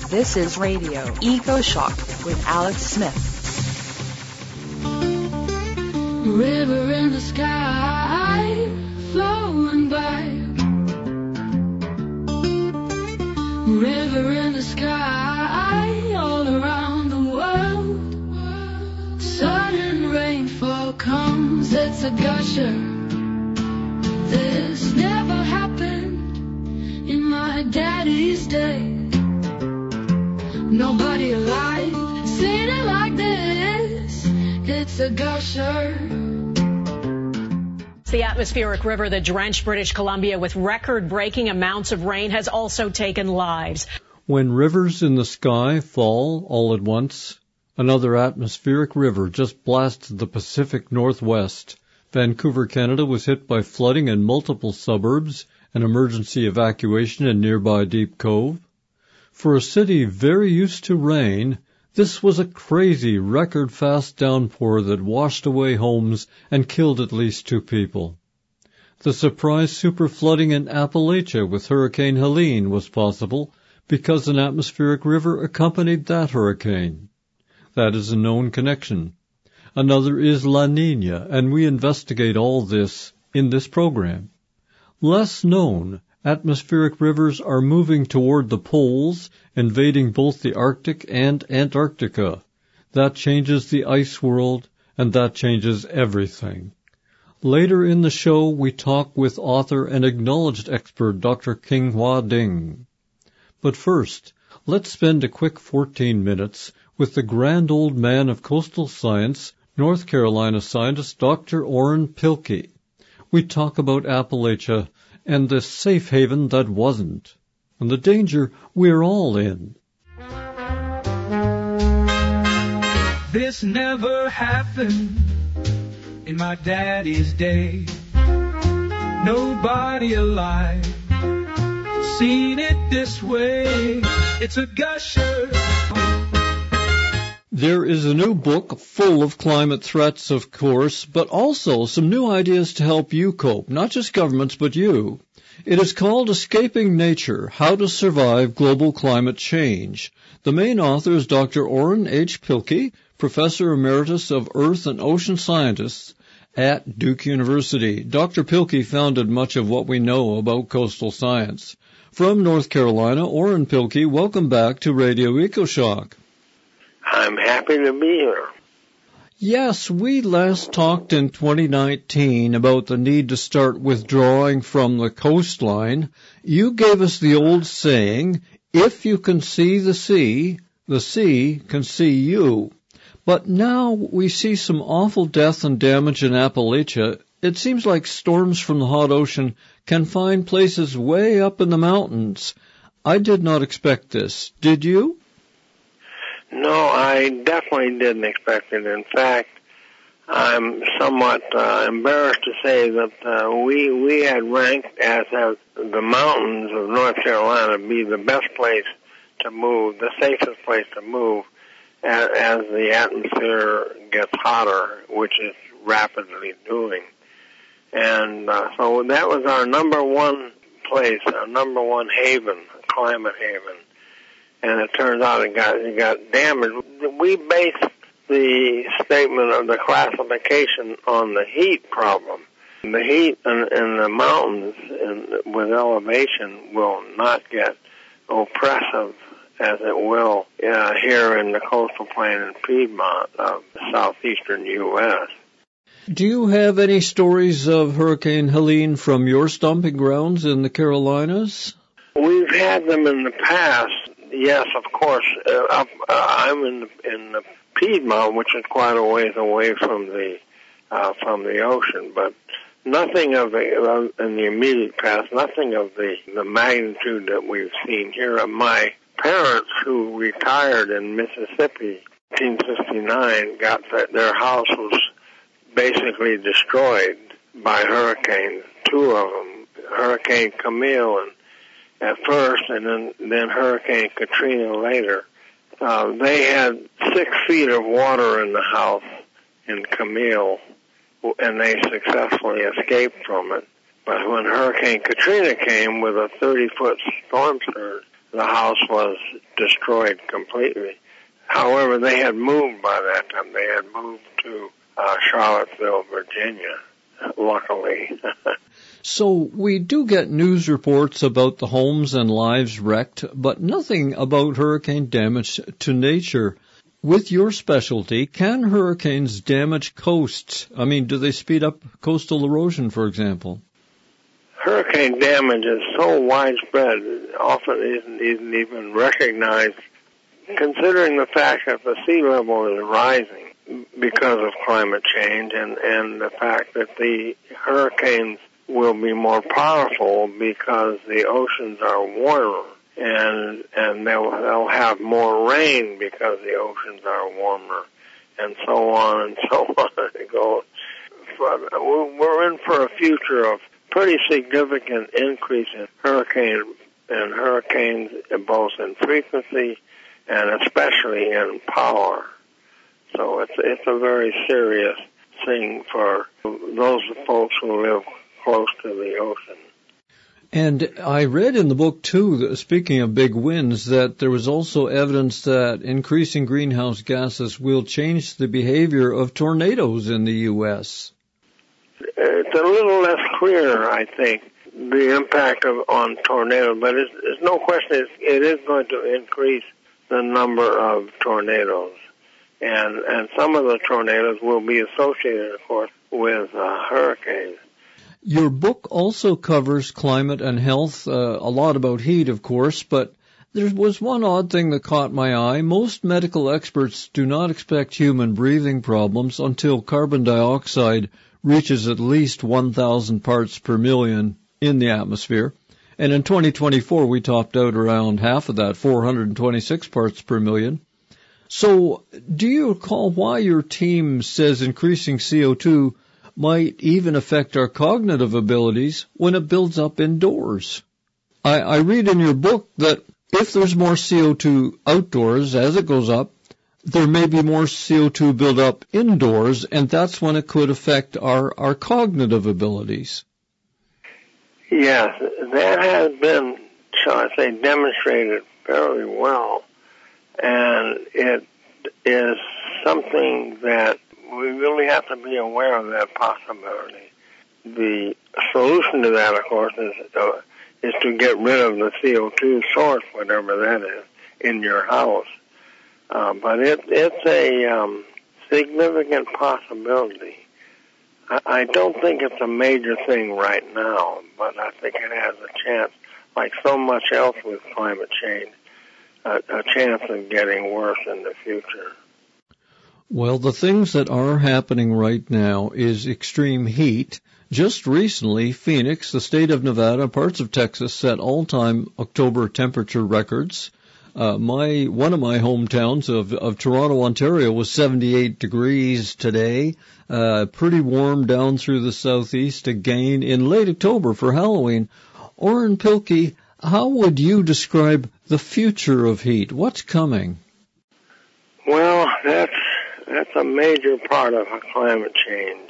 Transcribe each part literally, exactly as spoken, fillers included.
This is Radio Eco Shock with Alex Smith. River in the sky, flowing by. River in the sky, all around the world. Sun and rainfall comes, it's a gusher. This never happened in my daddy's day. Nobody alive seen it like this. It's a gusher. The atmospheric river that drenched British Columbia with record-breaking amounts of rain has also taken lives. When rivers in the sky fall all at once, another atmospheric river just blasted the Pacific Northwest. Vancouver, Canada was hit by flooding in multiple suburbs and emergency evacuation in nearby Deep Cove. For a city very used to rain, this was a crazy, record-fast downpour that washed away homes and killed at least two people. The surprise superflooding in Appalachia with Hurricane Helene was possible because an atmospheric river accompanied that hurricane. That is a known connection. Another is La Niña, and we investigate all this in this program. Less known, atmospheric rivers are moving toward the poles, invading both the Arctic and Antarctica. That changes the ice world, and that changes everything. Later in the show, we talk with author and acknowledged expert Doctor Qinghua Ding. But first, let's spend a quick fourteen minutes with the grand old man of coastal science, North Carolina scientist Doctor Orrin Pilkey. We talk about Appalachia and the safe haven that wasn't, and the danger we're all in. This never happened in my daddy's day. Nobody alive seen it this way. It's a gusher. There is a new book full of climate threats, of course, but also some new ideas to help you cope, not just governments, but you. It is called Escaping Nature, How to Survive Global Climate Change. The main author is Doctor Orrin H. Pilkey, Professor Emeritus of Earth and Ocean Scientists at Duke University. Doctor Pilkey founded much of what we know about coastal science. From North Carolina, Orrin Pilkey, welcome back to Radio EcoShock. I'm happy to be here. Yes, we last talked in twenty nineteen about the need to start withdrawing from the coastline. You gave us the old saying, if you can see the sea, the sea can see you. But now we see some awful death and damage in Appalachia. It seems like storms from the hot ocean can find places way up in the mountains. I did not expect this. Did you? No, I definitely didn't expect it. In fact, I'm somewhat uh, embarrassed to say that uh, we we had ranked as, as the mountains of North Carolina be the best place to move, the safest place to move as, as the atmosphere gets hotter, which it's rapidly doing. And uh, so that was our number one place, our number one haven, climate haven. And it turns out it got it got damaged. We based the statement of the classification on the heat problem. The heat in, in the mountains in, with elevation will not get oppressive as it will uh, here in the coastal plain in Piedmont of the southeastern U S Do you have any stories of Hurricane Helene from your stomping grounds in the Carolinas? We've had them in the past. Yes, of course. Uh, up, uh, I'm in the, in the Piedmont, which is quite a ways away from the uh, from the ocean, but nothing of the uh, in the immediate past. Nothing of the the magnitude that we've seen here. My parents, who retired in Mississippi in nineteen fifty-nine, got that their house was basically destroyed by hurricanes. Two of them, Hurricane Camille and at first, and then, then Hurricane Katrina later. Uh, they had six feet of water in the house in Camille, and they successfully escaped from it. But when Hurricane Katrina came with a thirty-foot storm surge, the house was destroyed completely. However, they had moved by that time. They had moved to uh, Charlottesville, Virginia, luckily. So we do get news reports about the homes and lives wrecked, but nothing about hurricane damage to nature. With your specialty, can hurricanes damage coasts? I mean, do they speed up coastal erosion, for example? Hurricane damage is so widespread, it often isn't, isn't even recognized, considering the fact that the sea level is rising because of climate change and, and the fact that the hurricanes will be more powerful because the oceans are warmer, and and they'll, they'll have more rain because the oceans are warmer, and so on and so on. It goes. We're in for a future of pretty significant increase in hurricane and hurricanes, both in frequency and especially in power. So it's it's a very serious thing for those folks who live close to the ocean. And I read in the book, too, that, speaking of big winds, that there was also evidence that increasing greenhouse gases will change the behavior of tornadoes in the U S It's a little less clear, I think, the impact of on tornadoes, but it's, there's no question it's, it is going to increase the number of tornadoes. And, and some of the tornadoes will be associated, of course, with uh, hurricanes. Your book also covers climate and health, uh, a lot about heat, of course, but there was one odd thing that caught my eye. Most medical experts do not expect human breathing problems until carbon dioxide reaches at least one thousand parts per million in the atmosphere. And in twenty twenty-four, we topped out around half of that, four hundred twenty-six parts per million. So do you recall why your team says increasing C O two might even affect our cognitive abilities when it builds up indoors? I, I read in your book that if there's more C O two outdoors as it goes up, there may be more C O two build up indoors, and that's when it could affect our, our cognitive abilities. Yes, that has been, shall I say, demonstrated fairly well, and it is something that we really have to be aware of, that possibility. The solution to that, of course, is, uh, is to get rid of the C O two source, whatever that is, in your house. Uh, but it, it's a um, significant possibility. I, I don't think it's a major thing right now, but I think it has a chance, like so much else with climate change, a, a chance of getting worse in the future. Well, the things that are happening right now is extreme heat. Just recently, Phoenix, the state of Nevada, parts of Texas set all-time October temperature records. Uh, my one of my hometowns of, of Toronto, Ontario, was seventy-eight degrees today. Uh, pretty warm down through the southeast again in late October for Halloween. Oren Pilkey, how would you describe the future of heat? What's coming? Well, that's that's a major part of climate change.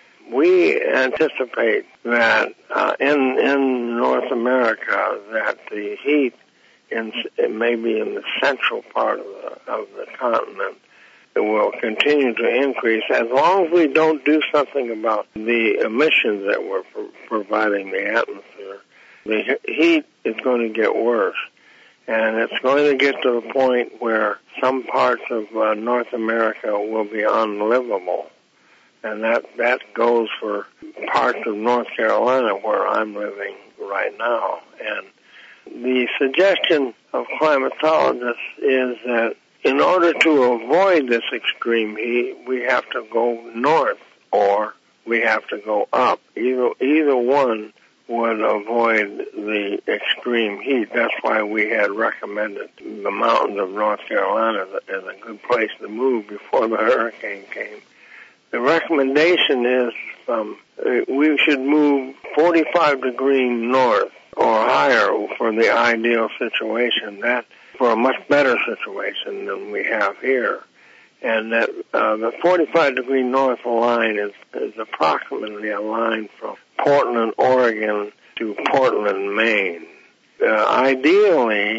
We anticipate that uh, in in North America that the heat in maybe in the central part of the, of the continent it will continue to increase as long as we don't do something about the emissions that we're pro- providing the atmosphere. The heat is going to get worse, and it's going to get to the point where some parts of uh, North America will be unlivable. And that, that goes for parts of North Carolina where I'm living right now. And the suggestion of climatologists is that in order to avoid this extreme heat, we have to go north or we have to go up. Either, either one would avoid the extreme heat. That's why we had recommended the mountains of North Carolina as a good place to move before the hurricane came. The recommendation is um, we should move forty-five degrees north or higher for the ideal situation, that for a much better situation than we have here. And that uh, the forty-five degree north line is, is approximately a line from Portland, Oregon to Portland, Maine. Uh, ideally,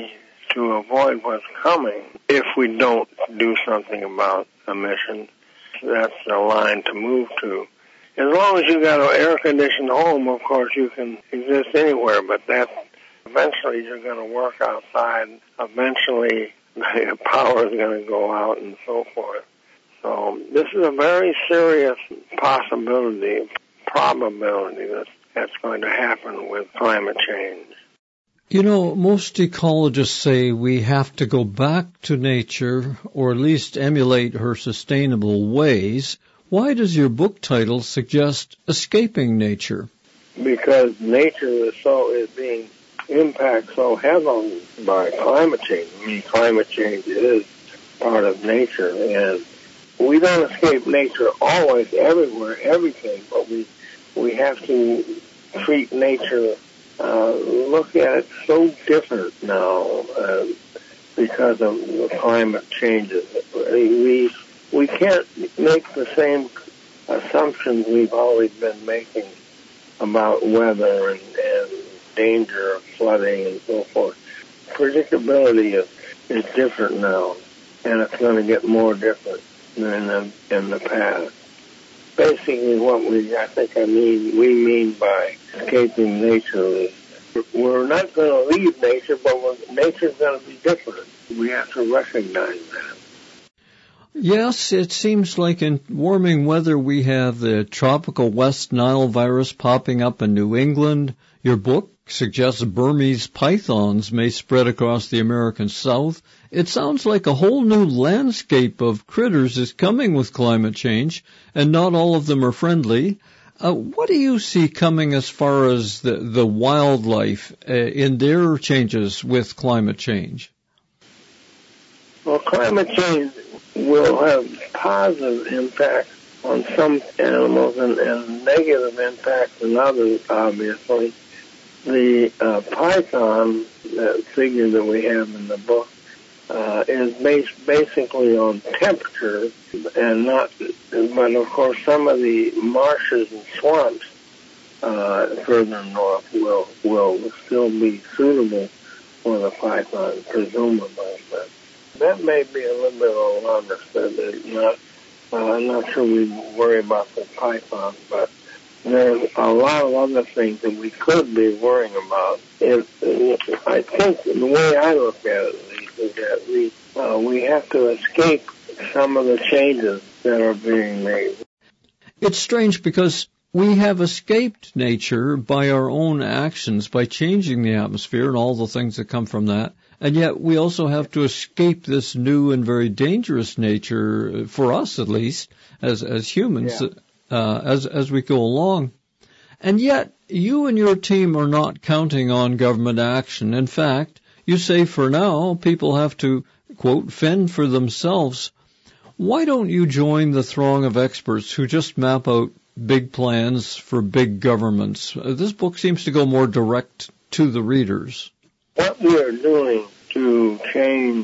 to avoid what's coming if we don't do something about emissions. That's the line to move to. As long as you got an air-conditioned home, of course, you can exist anywhere, but that eventually you're going to work outside. Eventually, the power is going to go out and so forth. So this is a very serious possibility, probability that that's going to happen with climate change. You know, most ecologists say we have to go back to nature, or at least emulate her sustainable ways. Why does your book title suggest escaping nature? Because nature is so is being impacted so heavily by climate change. I mean, climate change is part of nature, and we don't escape nature always, everywhere, everything, but we we have to treat nature, uh, look at it so different now uh, because of the climate changes. We we can't make the same assumptions we've always been making about weather and, and danger of flooding and so forth. Predictability is, is different now, and it's going to get more different than in the, in the past. Basically, what we I think I mean we mean by escaping nature is we're not going to leave nature, but we're, nature's going to be different. We have to recognize that. Yes, it seems like in warming weather we have the tropical West Nile virus popping up in New England. Your book suggests Burmese pythons may spread across the American South. It sounds like a whole new landscape of critters is coming with climate change, and not all of them are friendly. Uh, what do you see coming as far as the, the wildlife uh, in their changes with climate change? Well, climate change will have positive impact on some animals and, and negative impact on others, obviously. The uh, python, that figure that we have in the book, uh, is based basically on temperature and not, but of course some of the marshes and swamps uh, further north will will still be suitable for the python, presumably. But that may be a little bit of alarmist. That not, uh, I'm not sure we worry about the python, but there's a lot of other things that we could be worrying about. It, I think the way I look at it, at least, is that we uh, we have to escape some of the changes that are being made. It's strange because we have escaped nature by our own actions, by changing the atmosphere and all the things that come from that. And yet we also have to escape this new and very dangerous nature, for us at least, as as humans, yeah. uh, as as we go along. And yet you and your team are not counting on government action. In fact, you say for now people have to, quote, fend for themselves. Why don't you join the throng of experts who just map out big plans for big governments? Uh, this book seems to go more direct to the readers. What we are doing to change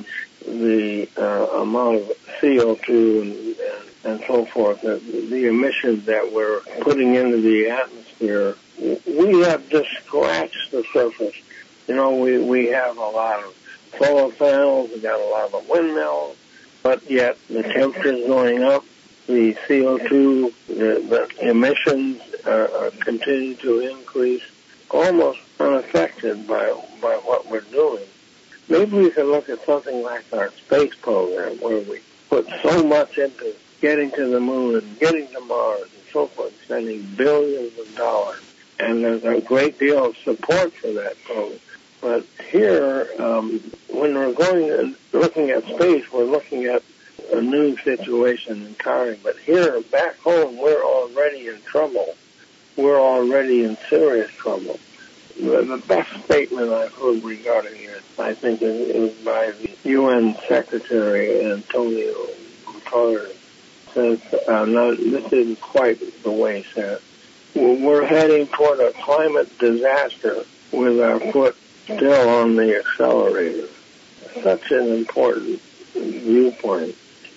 the uh, amount of C O two and, and, and so forth, the, the emissions that we're putting into the atmosphere, we have just scratched the surface. You know, we, we have a lot of solar panels, we got a lot of windmills, but yet the temperature is going up, the C O two, the, the emissions are, are continue to increase, almost unaffected by by what we're doing. Maybe we can look at something like our space program, where we put so much into getting to the moon and getting to Mars and so forth, spending billions of dollars. And there's a great deal of support for that program. But here, um, when we're going and looking at space, we're looking at a new situation entirely. But here, back home, we're already in trouble. We're already in serious trouble. The best statement I've heard regarding it, I think, is, is by the U N Secretary Antonio Guterres. Says, uh, no, this isn't quite the way he said it. We're heading toward a climate disaster with our foot still on the accelerator. Such an important viewpoint.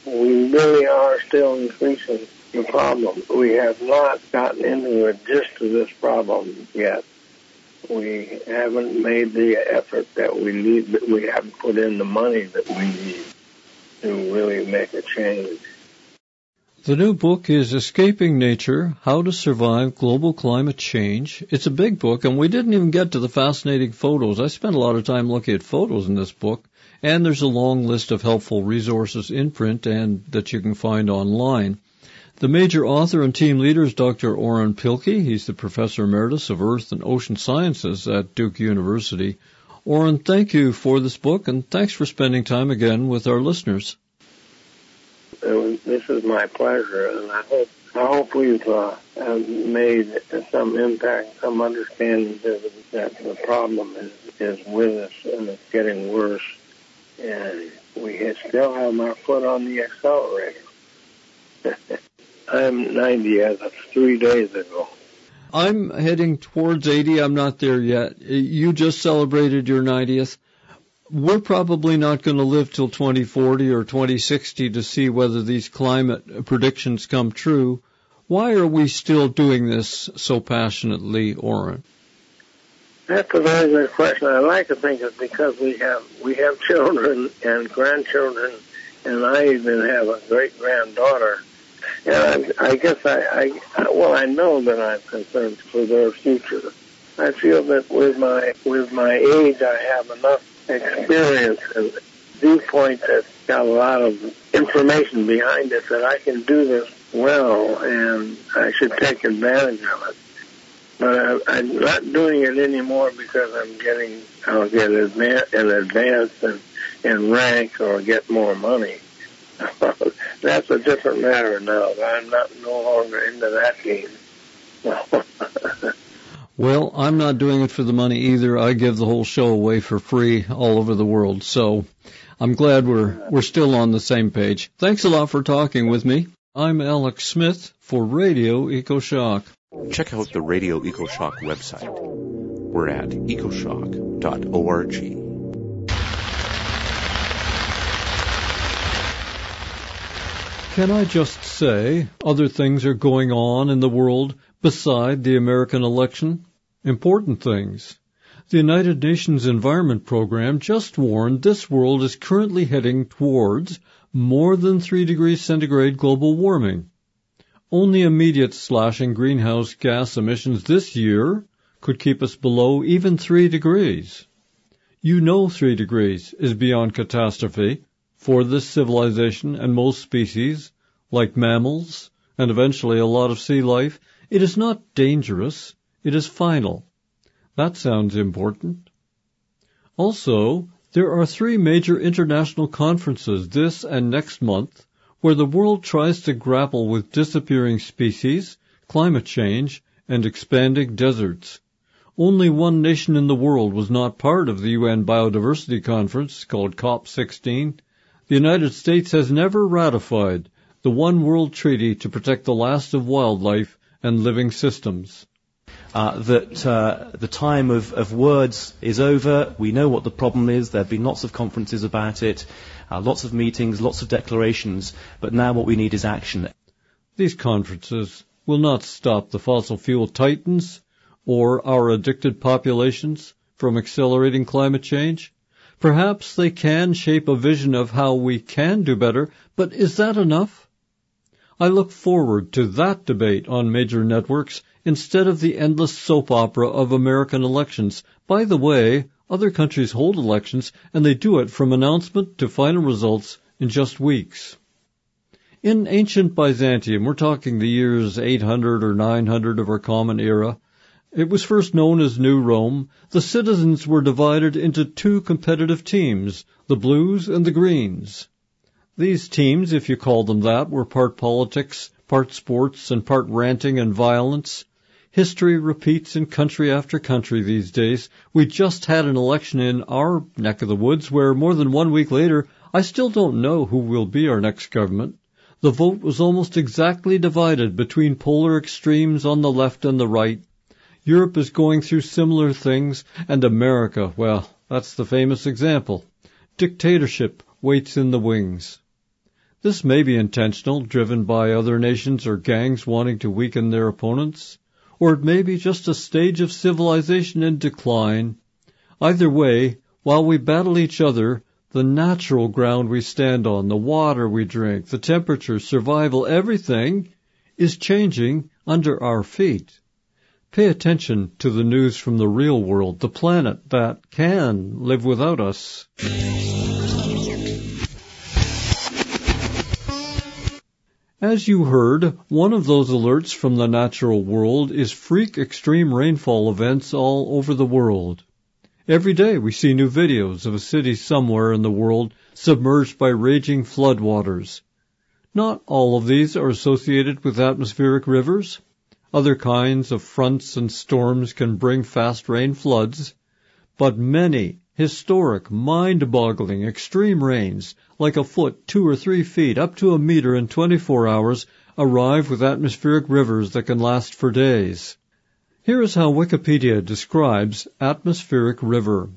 We really are still increasing the problem. We have not gotten into the gist of this problem yet. we haven't made the effort that we need, that we haven't put in the money that we need to really make a change. The new book is Escaping Nature, How to Survive Global Climate Change. It's a big book, and we didn't even get to the fascinating photos. I spent a lot of time looking at photos in this book, and there's a long list of helpful resources in print and that you can find online. The major author and team leader is Doctor Oren Pilkey. He's the Professor Emeritus of Earth and Ocean Sciences at Duke University. Oren, thank you for this book, and thanks for spending time again with our listeners. This is my pleasure, and I hope I hope we've uh, made some impact, some understanding that the problem is, is with us and it's getting worse, and we still have our foot on the accelerator. I'm ninety as of three days ago. I'm heading towards eighty. I'm not there yet. You just celebrated your ninetieth. We're probably not going to live till twenty forty or twenty sixty to see whether these climate predictions come true. Why are we still doing this so passionately, Oren? That's a very good question. I like to think it's because we have we have children and grandchildren, and I even have a great granddaughter. And I, I guess I, I well I know that I'm concerned for their future. I feel that with my with my age, I have enough experience and viewpoint that's got a lot of information behind it that I can do this well, and I should take advantage of it. But I, I'm not doing it anymore because I'm getting, I'll get advan- an advance in, in rank or get more money. That's a different matter now. I'm not no longer into that game. Well, I'm not doing it for the money either. I give the whole show away for free all over the world. So I'm glad we're we're still on the same page. Thanks a lot for talking with me. I'm Alex Smith for Radio EcoShock. Check out the Radio EcoShock website. We're at ecoshock dot org. Can I just say other things are going on in the world beside the American election? Important things. The United Nations Environment Program just warned this world is currently heading towards more than three degrees centigrade global warming. Only immediate slashing greenhouse gas emissions this year could keep us below even three degrees. You know three degrees is beyond catastrophe for this civilization and most species, like mammals and eventually a lot of sea life. It is not dangerous. It is final. That sounds important. Also, there are three major international conferences this and next month where the world tries to grapple with disappearing species, climate change, and expanding deserts. Only one nation in the world was not part of the U N Biodiversity Conference, called COP sixteen. The United States has never ratified the One World Treaty to protect the last of wildlife and living systems. Uh, that uh, the time of, of words is over. We know what the problem is. There have been lots of conferences about it, uh, lots of meetings, lots of declarations, but now what we need is action. These conferences will not stop the fossil fuel titans or our addicted populations from accelerating climate change. Perhaps they can shape a vision of how we can do better, but is that enough? I look forward to that debate on major networks instead of the endless soap opera of American elections. By the way, other countries hold elections, and they do it from announcement to final results in just weeks. In ancient Byzantium, we're talking the years eight hundred or nine hundred of our Common Era, it was first known as New Rome. The citizens were divided into two competitive teams, the Blues and the Greens. These teams, if you call them that, were part politics, part sports, and part ranting and violence. History repeats in country after country these days. We just had an election in our neck of the woods where more than one week later, I still don't know who will be our next government. The vote was almost exactly divided between polar extremes on the left and the right. Europe is going through similar things, and America, well, that's the famous example. Dictatorship waits in the wings. This may be intentional, driven by other nations or gangs wanting to weaken their opponents, or it may be just a stage of civilization in decline. Either way, while we battle each other, the natural ground we stand on, the water we drink, the temperature, survival, everything is changing under our feet. Pay attention to the news from the real world, the planet that can live without us. As you heard, one of those alerts from the natural world is freak extreme rainfall events all over the world. Every day we see new videos of a city somewhere in the world submerged by raging floodwaters. Not all of these are associated with atmospheric rivers. Other kinds of fronts and storms can bring fast rain floods, but many historic, mind-boggling, extreme rains, like a foot, two or three feet, up to a meter in twenty-four hours, arrive with atmospheric rivers that can last for days. Here is how Wikipedia describes atmospheric river.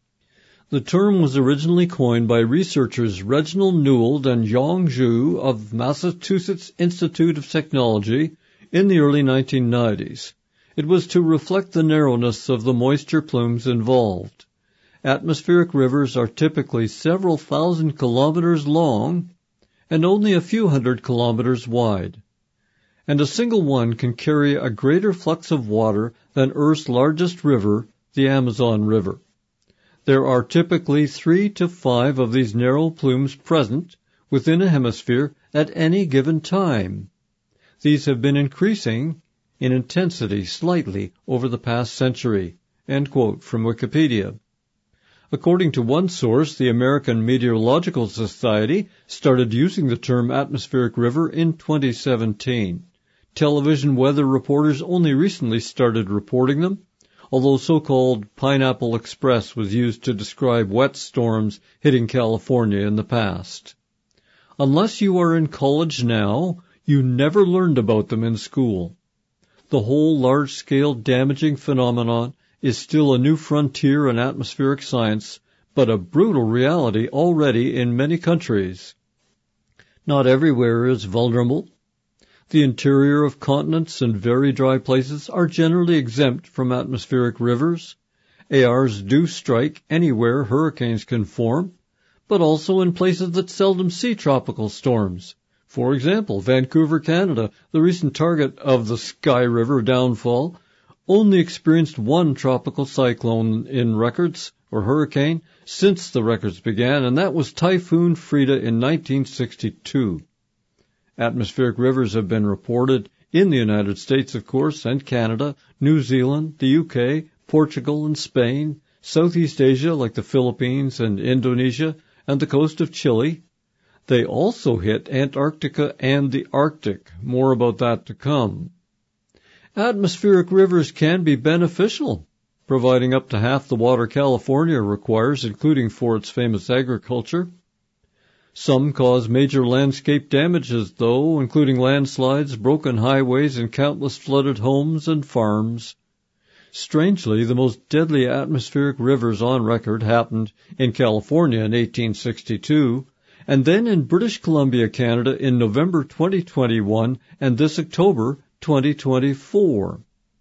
The term was originally coined by researchers Reginald Newell and Yong Zhu of Massachusetts Institute of Technology in the early nineteen nineties. It was to reflect the narrowness of the moisture plumes involved. Atmospheric rivers are typically several thousand kilometers long and only a few hundred kilometers wide. And a single one can carry a greater flux of water than Earth's largest river, the Amazon River. There are typically three to five of these narrow plumes present within a hemisphere at any given time. These have been increasing in intensity slightly over the past century. End quote from Wikipedia. According to one source, the American Meteorological Society started using the term atmospheric river in twenty seventeen. Television weather reporters only recently started reporting them, although so-called Pineapple Express was used to describe wet storms hitting California in the past. Unless you are in college now, you never learned about them in school. The whole large-scale damaging phenomenon is still a new frontier in atmospheric science, but a brutal reality already in many countries. Not everywhere is vulnerable. The interior of continents and very dry places are generally exempt from atmospheric rivers. A Rs do strike anywhere hurricanes can form, but also in places that seldom see tropical storms. For example, Vancouver, Canada, the recent target of the Sky River downfall, only experienced one tropical cyclone in records, or hurricane, since the records began, and that was Typhoon Frida in nineteen sixty-two. Atmospheric rivers have been reported in the United States, of course, and Canada, New Zealand, the U K, Portugal, and Spain, Southeast Asia like the Philippines and Indonesia, and the coast of Chile. They also hit Antarctica and the Arctic. More about that to come. Atmospheric rivers can be beneficial, providing up to half the water California requires, including for its famous agriculture. Some cause major landscape damages, though, including landslides, broken highways, and countless flooded homes and farms. Strangely, the most deadly atmospheric rivers on record happened in California in eighteen sixty-two, and then in British Columbia, Canada in November twenty twenty-one and this October twenty twenty-four.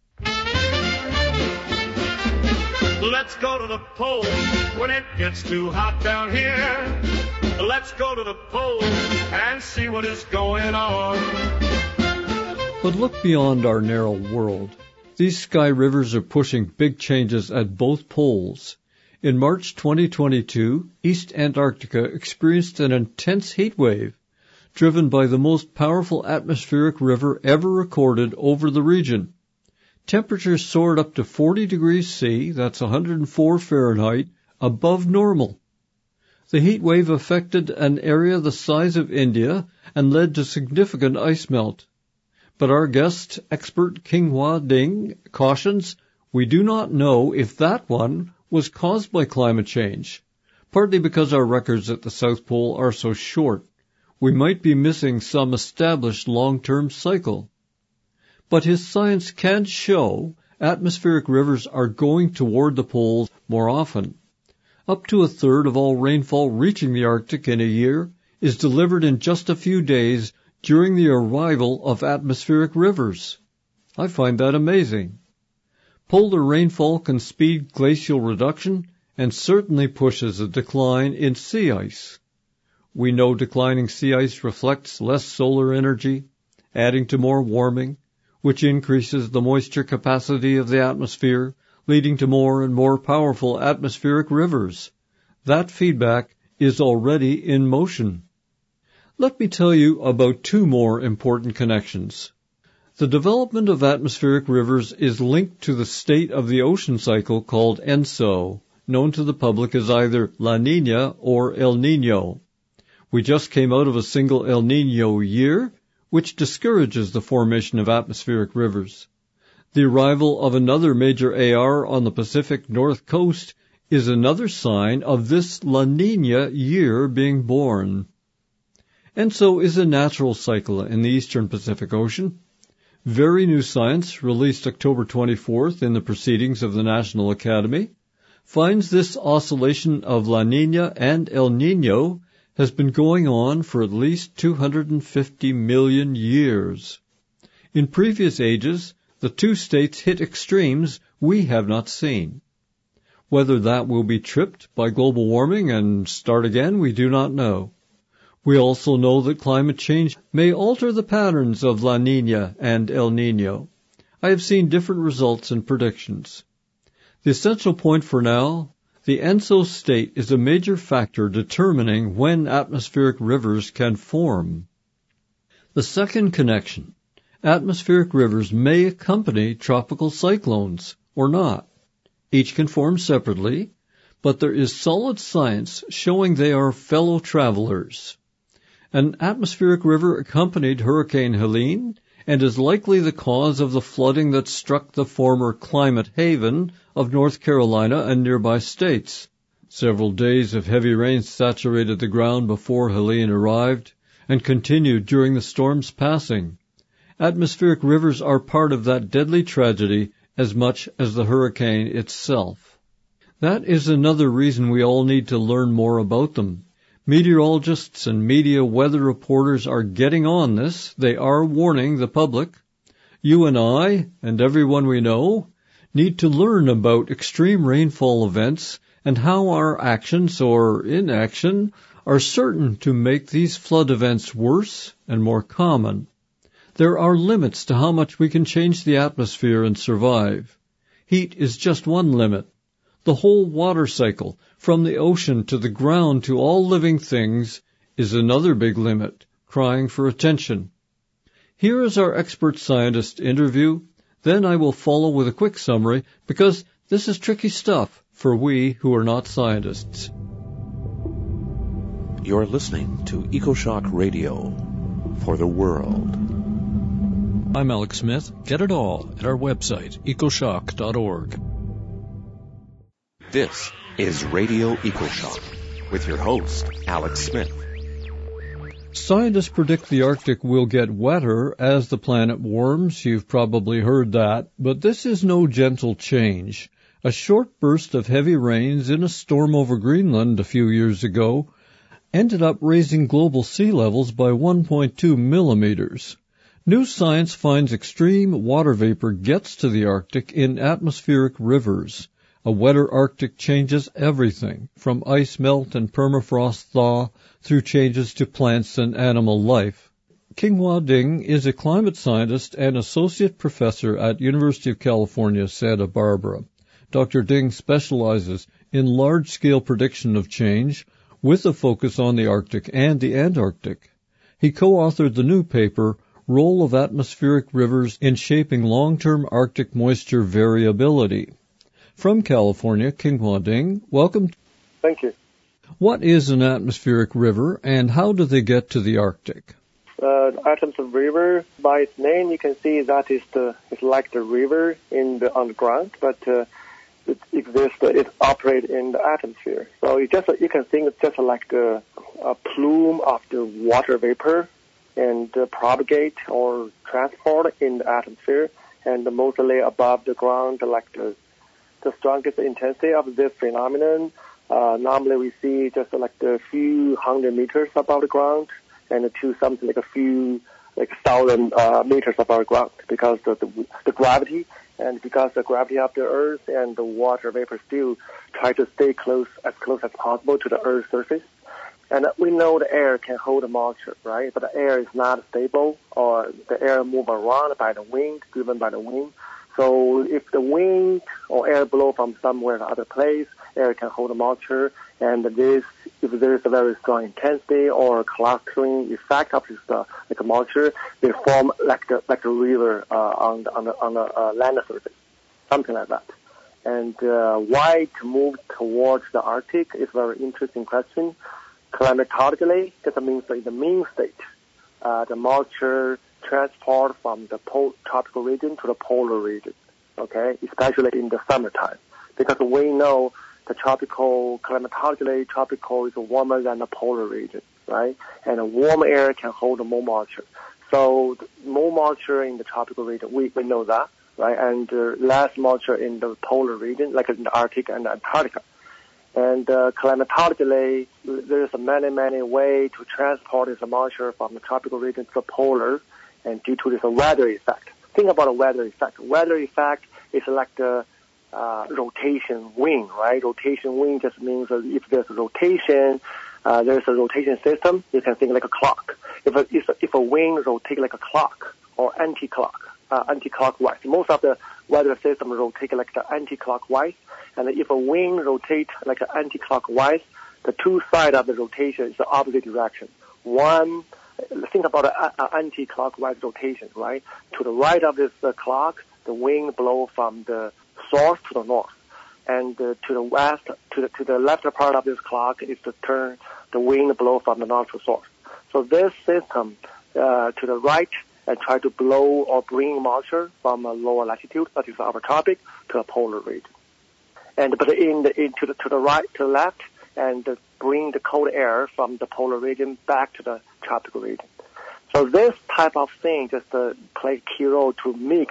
Let's go to the pole when it gets too hot down here. Let's go to the pole and see what is going on. But look beyond our narrow world. These sky rivers are pushing big changes at both poles. In March twenty twenty-two, East Antarctica experienced an intense heat wave, driven by the most powerful atmospheric river ever recorded over the region. Temperatures soared up to forty degrees C, that's one hundred four Fahrenheit, above normal. The heat wave affected an area the size of India and led to significant ice melt. But our guest, expert Qinghua Ding, cautions, we do not know if that one was caused by climate change, partly because our records at the South Pole are so short. We might be missing some established long-term cycle. But his science can show atmospheric rivers are going toward the poles more often. Up to a third of all rainfall reaching the Arctic in a year is delivered in just a few days during the arrival of atmospheric rivers. I find that amazing. Polar rainfall can speed glacial reduction and certainly pushes a decline in sea ice. We know declining sea ice reflects less solar energy, adding to more warming, which increases the moisture capacity of the atmosphere, leading to more and more powerful atmospheric rivers. That feedback is already in motion. Let me tell you about two more important connections. The development of atmospheric rivers is linked to the state of the ocean cycle called ENSO, known to the public as either La Niña or El Niño. We just came out of a single El Niño year, which discourages the formation of atmospheric rivers. The arrival of another major A R on the Pacific North Coast is another sign of this La Niña year being born. ENSO is a natural cycle in the eastern Pacific Ocean. Very New Science, released October twenty-fourth in the Proceedings of the National Academy, finds this oscillation of La Niña and El Niño has been going on for at least two hundred fifty million years. In previous ages, the two states hit extremes we have not seen. Whether that will be tripped by global warming and start again, we do not know. We also know that climate change may alter the patterns of La Niña and El Niño. I have seen different results and predictions. The essential point for now, the ENSO state is a major factor determining when atmospheric rivers can form. The second connection, atmospheric rivers may accompany tropical cyclones or not. Each can form separately, but there is solid science showing they are fellow travelers. An atmospheric river accompanied Hurricane Helene and is likely the cause of the flooding that struck the former climate haven of North Carolina and nearby states. Several days of heavy rain saturated the ground before Helene arrived and continued during the storm's passing. Atmospheric rivers are part of that deadly tragedy as much as the hurricane itself. That is another reason we all need to learn more about them. Meteorologists and media weather reporters are getting on this. They are warning the public. You and I, and everyone we know, need to learn about extreme rainfall events and how our actions or inaction are certain to make these flood events worse and more common. There are limits to how much we can change the atmosphere and survive. Heat is just one limit. The whole water cycle, from the ocean to the ground to all living things, is another big limit, crying for attention. Here is our expert scientist interview. Then I will follow with a quick summary, because this is tricky stuff for we who are not scientists. You're listening to EcoShock Radio for the world. I'm Alex Smith. Get it all at our website, ecoshock dot org. This is Radio EcoShock with your host, Alex Smith. Scientists predict the Arctic will get wetter as the planet warms. You've probably heard that, but this is no gentle change. A short burst of heavy rains in a storm over Greenland a few years ago ended up raising global sea levels by one point two millimeters. New science finds extreme water vapor gets to the Arctic in atmospheric rivers. A wetter Arctic changes everything, from ice melt and permafrost thaw through changes to plants and animal life. Qinghua Ding is a climate scientist and associate professor at University of California, Santa Barbara. Doctor Ding specializes in large-scale prediction of change with a focus on the Arctic and the Antarctic. He co-authored the new paper, Role of Atmospheric Rivers in Shaping Long-Term Arctic Moisture Variability. From California, Qinghua Ding, welcome. Thank you. What is an atmospheric river, and how do they get to the Arctic? Uh, the atmospheric river, by its name, you can see that it's, the, it's like the river in the underground, but uh, it exists, it operates in the atmosphere. So you just you can think it's just like a, a plume of the water vapor and uh, propagate or transport in the atmosphere, and mostly above the ground, like the the strongest intensity of this phenomenon. Uh, normally we see just like a few hundred meters above the ground and to something like a few like thousand uh, meters above ground because the, the the gravity and because the gravity of the Earth and the water vapor still try to stay close as close as possible to the Earth's surface. And we know the air can hold a moisture, right? But the air is not stable, or the air move around by the wind, driven by the wind. So if the wind or air blow from somewhere to other place, air can hold a moisture. And this, if there is a very strong intensity or clustering effect of this, uh, like a moisture, they form like the like a river uh, on the on the on the uh, land surface, something like that. And uh, why to move towards the Arctic is a very interesting question. Climatologically, that means that in the mean state, uh, the moisture transport from the pole, tropical region to the polar region, okay, especially in the summertime. Because we know the tropical, climatologically, tropical is warmer than the polar region, right? And a warm air can hold more moisture. So more moisture in the tropical region, we, we know that, right? And uh, less moisture in the polar region, like in the Arctic and Antarctica. And uh, climatologically, there's many, many ways to transport this moisture from the tropical region to the polar, and due to this weather effect. Think about a weather effect. Weather effect is like the uh, rotation wind, right? Rotation wind just means that if there's a rotation, uh, there's a rotation system. You can think like a clock. If a, if a, if a wind rotates like a clock or anti-clock, uh, anti-clockwise, most of the weather systems rotate like the anti-clockwise. And if a wind rotates like an anti-clockwise, the two sides of the rotation is the opposite direction. One, think about an anti-clockwise rotation, right? To the right of this uh, clock, the wind blows from the source to the north. And uh, to the west, to the, to the left part of this clock is the turn, the wind blows from the north to source. So this system, uh, to the right, and try to blow or bring moisture from a lower latitude, that is our topic, to the polar region. And but in the in, to the to the right to the left, and uh, bring the cold air from the polar region back to the tropical region. So this type of thing just uh, play a key role to mix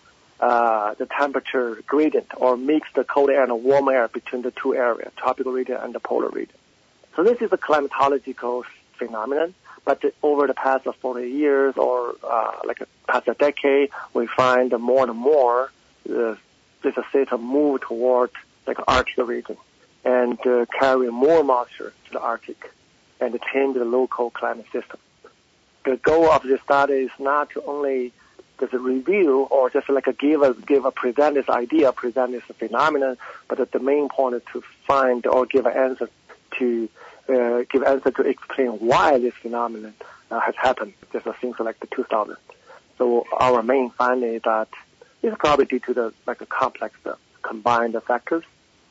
uh, the temperature gradient or mix the cold air and the warm air between the two areas, tropical region and the polar region. So this is a climatological phenomenon. But over the past forty years or uh, like a past a decade, we find more and more uh, this system move toward like Arctic region and uh, carry more moisture to the Arctic and to change the local climate system. The goal of this study is not to only just a review or just like a give a give a present this idea, present this phenomenon, but the main point is to find or give an answer to uh, give answer to explain why this phenomenon uh, has happened. Just since like the two thousand. So our main finding is that it's probably due to the like a complex uh, combined factors.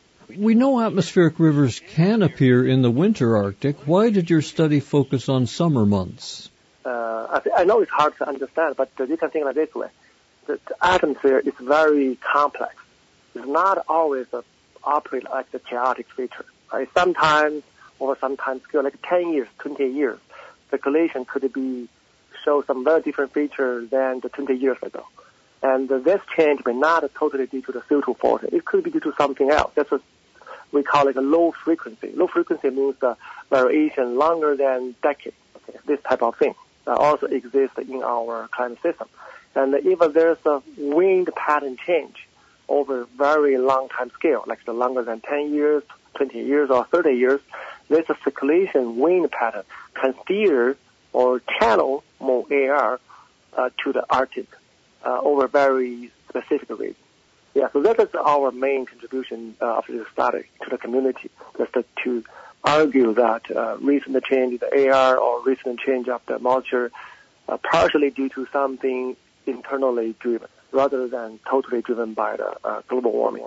We know atmospheric rivers can appear in the winter Arctic. Why did your study focus on summer months? Uh, I, th- I know it's hard to understand, but uh, you can think like this way. The, the atmosphere is very complex. It's not always uh, operate like the chaotic feature. Right? Sometimes, over some time scale, like ten years, twenty years, circulation could be show some very different features than the twenty years ago. And uh, this change may not totally due to the C O two fault. It could be due to something else. That's what we call it a low frequency. Low frequency means the variation longer than decades. Okay? This type of thing uh, also exists in our climate system. And if there's a wind pattern change over very long time scale, like the longer than ten years, twenty years, or thirty years, there's a circulation wind pattern can steer or channel more air uh, to the Arctic uh, over very specific region. Yeah, so that is our main contribution uh, of this study to the community, just to, to argue that uh, recent change in the air or recent change of the moisture uh, partially due to something internally driven, rather than totally driven by the uh, global warming.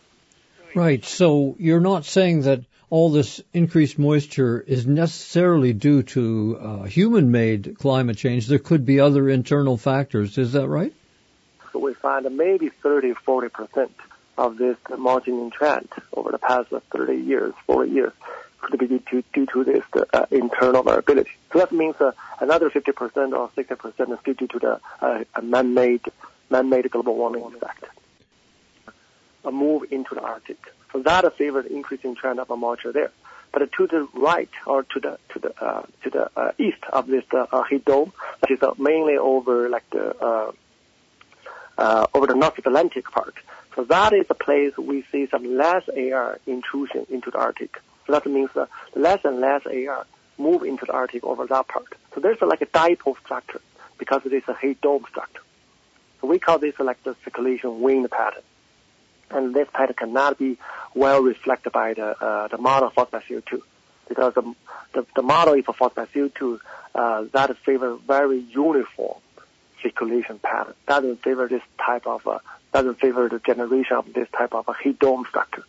Right, so you're not saying that all this increased moisture is necessarily due to uh, human-made climate change. There could be other internal factors. Is that right? So we find that maybe thirty, forty percent of this margining trend over the past thirty years, forty years, could be due to, due to this uh, internal variability. So that means uh, another fifty percent or sixty percent is due to the uh, man-made, man-made global warming effect. A move into the Arctic. So that favors increasing trend of a moisture there. But to the right or to the to the uh, to the uh, east of this uh, heat dome, which is uh, mainly over like the uh, uh, over the North Atlantic part. So that is the place we see some less A R intrusion into the Arctic. So that means uh, less and less A R move into the Arctic over that part. So there's uh, like a dipole structure because it is a heat dome structure. So we call this uh, like the circulation wind pattern. And this pattern cannot be well reflected by the uh, the model forced by C O two, because the the, the model is for forced by C O two uh, that favors very uniform circulation pattern. Doesn't favor this type of uh, doesn't favor the generation of this type of a heat dome structure.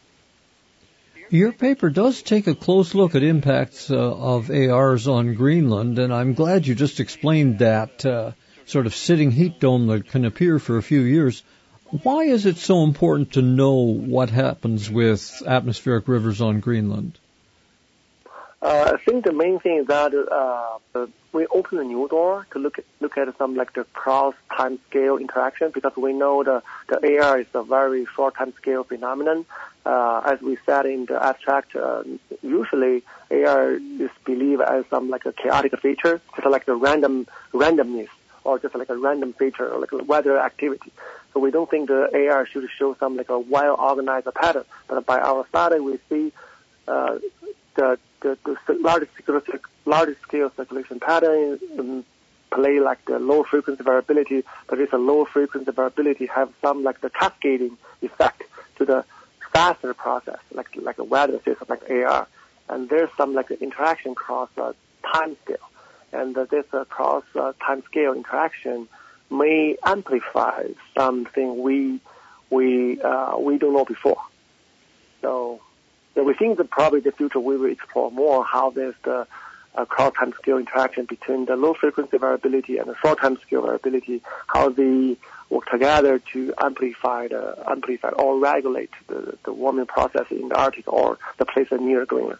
Your paper does take a close look at impacts uh, of A Rs on Greenland, and I'm glad you just explained that uh, sort of sitting heat dome that can appear for a few years. Why is it so important to know what happens with atmospheric rivers on Greenland? Uh, I think the main thing is that uh, we open a new door to look at, look at some like the cross time scale interaction, because we know the, the A R is a very short time scale phenomenon. Uh, as we said in the abstract, uh, usually A R is believed as some like a chaotic feature, just like the random randomness, or just like a random feature, or like a weather activity. So we don't think the A R should show some like a well-organized pattern. But by our study, we see uh, the, the, the largest, largest scale circulation pattern um, play like the low frequency variability, but it's a low frequency variability have some like the cascading effect to the faster process, like like a weather system, like A R. And there's some like interaction cross uh, time scale. And uh, this uh, cross uh, time scale interaction may amplify something we we uh, we don't know before. So yeah, we think that probably in the future we will explore more how there's the uh, cross time scale interaction between the low frequency variability and the short time scale variability, how they work together to amplify the amplify or regulate the, the warming process in the Arctic or the places near Greenland.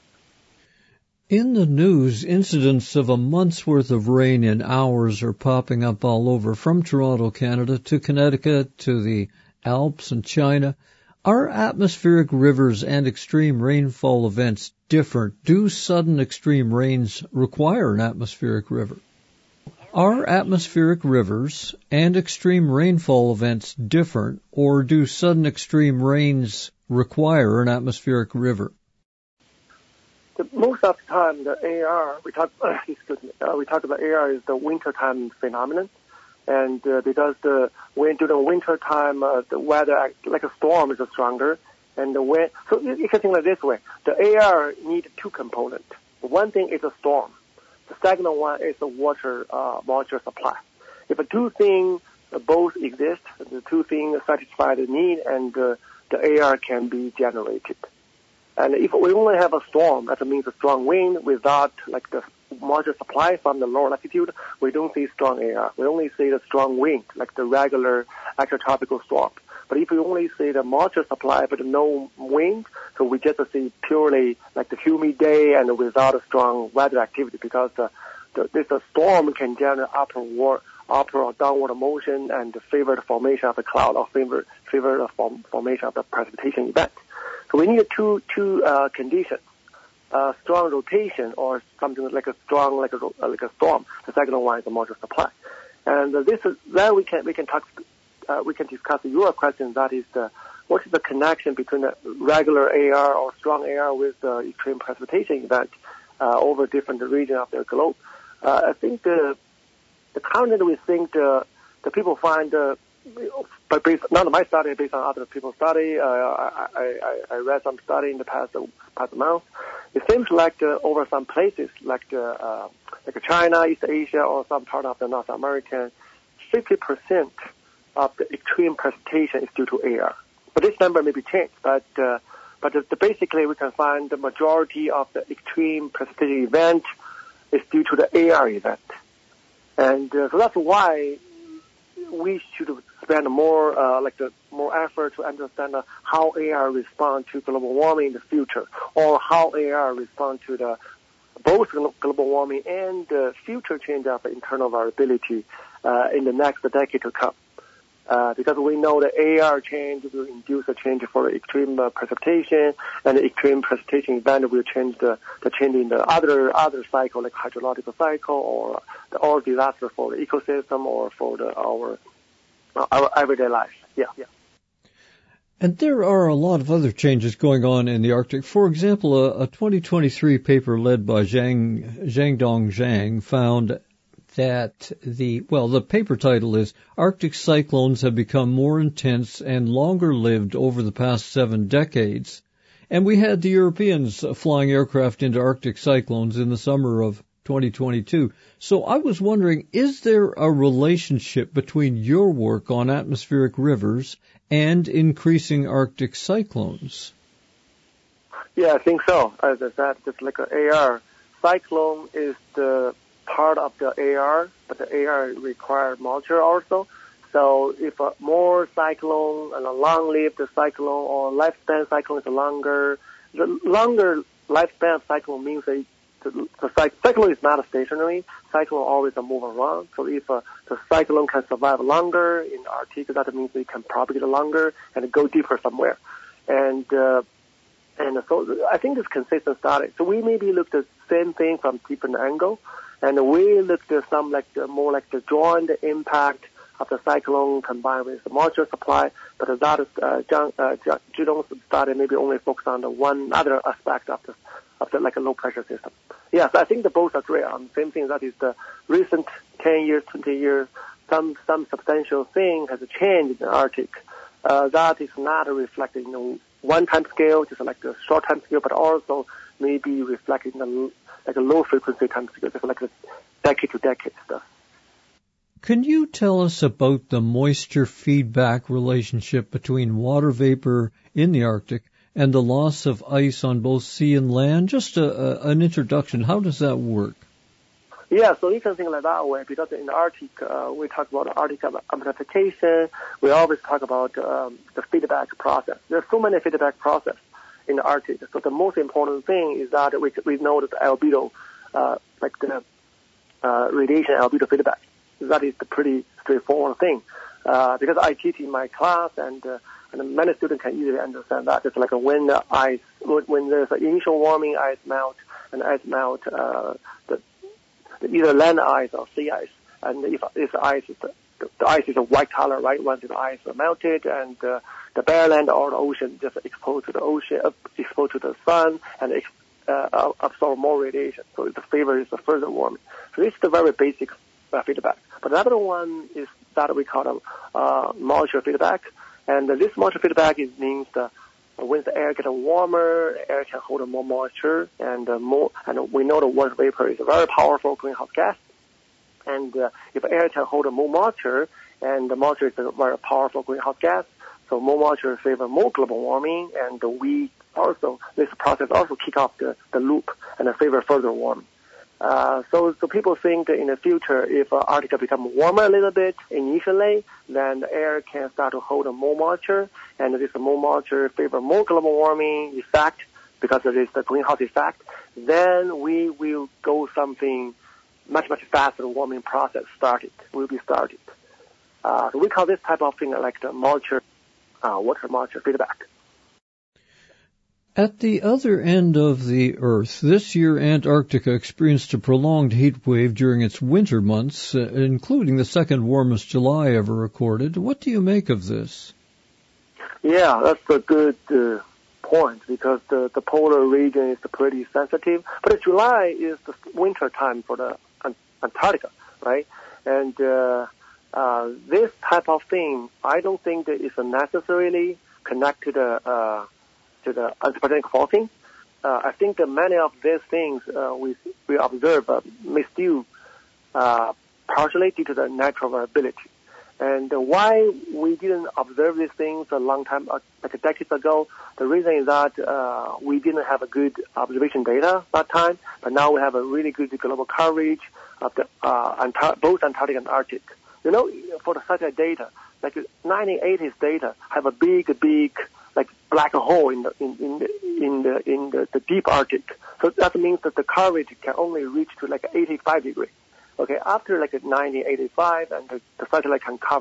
In the news, incidents of a month's worth of rain in hours are popping up all over, from Toronto, Canada, to Connecticut, to the Alps and China. Are atmospheric rivers and extreme rainfall events different? Do sudden extreme rains require an atmospheric river? Are atmospheric rivers and extreme rainfall events different, or do sudden extreme rains require an atmospheric river? The, most of the time, the A R we talk uh, excuse me, uh, we talk about A R is the wintertime phenomenon, and uh, because the when during winter time uh, the weather act, like a storm is stronger, and the wind. So you, you can think like this way: the A R need two components. One thing is a storm. The second one is the water uh, moisture supply. If the two things uh, both exist, the two things satisfy the need, and uh, the A R can be generated. And if we only have a storm, that means a strong wind without like the moisture supply from the lower latitude, we don't see strong A R. We only see the strong wind, like the regular extratropical storm. But if we only see the moisture supply but no wind, so we just see purely like the humid day and without a strong weather activity, because the, the, this the storm can generate upward, upward or downward motion and favor the formation of the cloud or favor, favor the form, formation of the precipitation event. So we need two two uh, conditions: uh, strong rotation or something like a strong like a like a storm. The second one is the moisture supply, and uh, this is then we can we can talk uh, we can discuss your question. That is the what is the connection between the regular A R or strong A R with the extreme precipitation event uh, over different regions of the globe? Uh, I think the the content we think the the people find. Uh, But based, not my study, based on other people's study, uh, I, I, I read some study in the past past month. It seems like uh, over some places, like the, uh, like China, East Asia, or some part of the North America, fifty percent of the extreme precipitation is due to A R. But this number may be changed. But uh, but the, the basically, we can find the majority of the extreme precipitation event is due to the A R event, and uh, so that's why we should spend more, uh, like the more effort to understand uh, how A R respond to global warming in the future, or how A R respond to the both global warming and the future change of internal variability uh, in the next decade to come. Uh, because we know the A R change will induce a change for extreme uh, precipitation, and the extreme precipitation event will change the, the change in the other other cycle, like hydrological cycle, or the or disaster for the ecosystem or for the, our our everyday life. Yeah, yeah. And there are a lot of other changes going on in the Arctic. For example, a, a twenty twenty-three paper led by Zhang, Zhangdong Zhang found that the, well, the paper title is Arctic Cyclones Have Become More Intense and Longer Lived Over the Past Seven Decades. And we had the Europeans flying aircraft into Arctic cyclones in the summer of twenty twenty-two. So I was wondering, is there a relationship between your work on atmospheric rivers and increasing Arctic cyclones? Yeah, I think so. As I said, just like an A R, cyclone is the part of the A R, but the A R requires moisture also. So if a more cyclone and a long-lived cyclone or lifespan cyclone is longer, the longer lifespan cyclone means that the, the cyclone is not stationary. Cyclone always move around. So if uh, the cyclone can survive longer in the Arctic, that means it can propagate longer and go deeper somewhere. And uh, and so I think it's consistent study. So we maybe looked at the same thing from different angle. And we looked at some like the, more like the joint impact of the cyclone combined with the moisture supply. But that is, uh, Zhang, uh, Zhidong's study maybe only focused on the one other aspect of the, of the like a low pressure system. Yes, I think the both agree on the same thing. That is the recent ten years, twenty years, some, some substantial thing has changed in the Arctic. Uh, that is not reflected in the one time scale, just like the short time scale, but also maybe reflected in the like a low frequency time scale, just like a decade to decade stuff. Can you tell us about the moisture feedback relationship between water vapor in the Arctic and the loss of ice on both sea and land? Just a, a, an introduction. How does that work? Yeah, so you can think like that way, because in the Arctic, uh, we talk about Arctic amplification. We always talk about um, the feedback process. There's so many feedback processes in the Arctic. So the most important thing is that we we know that the albedo, uh, like the uh, radiation albedo feedback, that is the pretty straightforward thing. Uh, because I teach in my class, and uh, and many students can easily understand that. It's like when the ice, when there's an initial warming, ice melt, and ice melt, uh, the, the either land ice or sea ice. And if if ice is the, the ice is a white color, right? Once the ice is melted, and uh, the bare land or the ocean just exposed to the ocean, uh, exposed to the sun, and uh, absorb more radiation. So the favor is the further warming. So this is the very basic uh, feedback. But another one is that we call a uh, moisture feedback, and uh, this moisture feedback is means the when the air gets warmer, the air can hold more moisture, and uh, more. And we know the water vapor is a very powerful greenhouse gas. And uh, if air can hold more moisture, and the moisture is a very powerful greenhouse gas, so more moisture favor more global warming, and we also, this process also kick off the, the loop and favor further warming. Uh, so, so people think that in the future, if uh, Arctic becomes warmer a little bit initially, then the air can start to hold more moisture, and this more moisture favor more global warming effect because it is the greenhouse effect. Then we will go something much, much faster warming process started, will be started. Uh, so we call this type of thing like the moisture, uh, water moisture feedback. At the other end of the Earth, this year Antarctica experienced a prolonged heat wave during its winter months, uh, including the second warmest July ever recorded. What do you make of this? Yeah, that's a good uh, point, because the, the polar region is pretty sensitive. But July is the winter time for the Antarctica, right? And uh, uh, this type of thing, I don't think that is necessarily connected to the uh, to the anthropogenic faulting. Uh, I think that many of these things uh, we we observe uh, may still uh, partially due to the natural variability. And uh, why we didn't observe these things a long time, uh, like a decade ago, the reason is that uh, we didn't have a good observation data that time, but now we have a really good global coverage of the uh, Antar- both Antarctic and Arctic. You know, for the satellite data, like nineteen eighties data have a big, big like black hole in the in, in the in the in the, the deep Arctic. So that means that the coverage can only reach to like eighty-five degrees. Okay, after like nineteen eighty-five, and the, the satellite can cover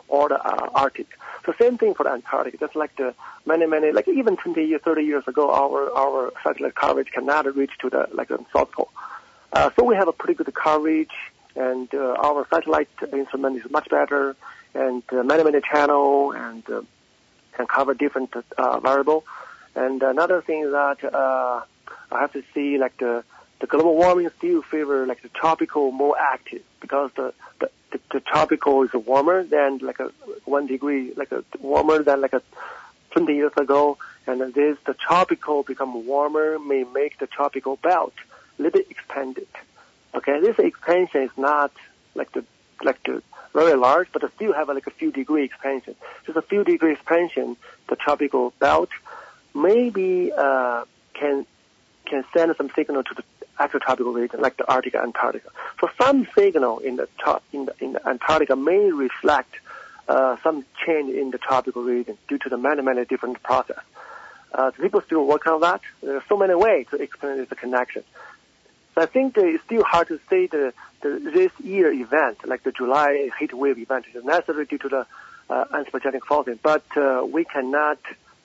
or the uh, Arctic. So same thing for the Antarctic. Just like the many, many, like even twenty years, thirty years ago, our our satellite coverage cannot reach to the like the South Pole. Uh, so we have a pretty good coverage, and uh, our satellite instrument is much better, and uh, many, many channel, and uh, can cover different uh, variable. And another thing is that uh, I have to see like the the global warming still favor like the tropical more active, because the the, the, the tropical is warmer than like a one degree, like a warmer than like a twenty years ago, and this the tropical become warmer may make the tropical belt a little bit expanded. Okay, this expansion is not like the like the very large, but it still have like a few degree expansion. Just a few degree expansion, the tropical belt maybe uh, can can send some signal to the actual tropical region, like the Arctic and Antarctica. So some signal in the in the, in the Antarctica may reflect uh, some change in the tropical region due to the many many different process. Uh, so people still work on that. There are so many ways to explain this connection. So I think it's still hard to say the, the this year event, like the July heat wave event, is necessary due to the uh, anthropogenic faulting, but uh, we cannot